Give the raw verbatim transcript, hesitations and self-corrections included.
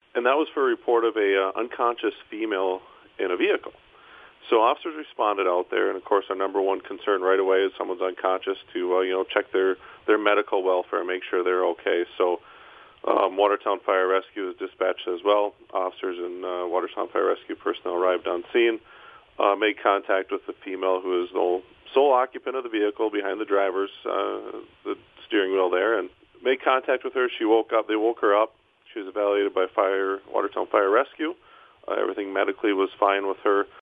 and that was for a report of a uh, unconscious female in a vehicle. So officers responded out there, and of course our number one concern right away is someone's unconscious to uh, you know check their, their medical welfare, make sure they're okay. So um, Watertown Fire Rescue is dispatched as well. Officers and uh, Watertown Fire Rescue personnel arrived on scene, uh, made contact with the female who is the sole occupant of the vehicle behind the driver's uh, the steering wheel there, and made contact with her. She woke up. They woke her up. She was evaluated by Fire Watertown Fire Rescue. Uh, everything medically was fine with her.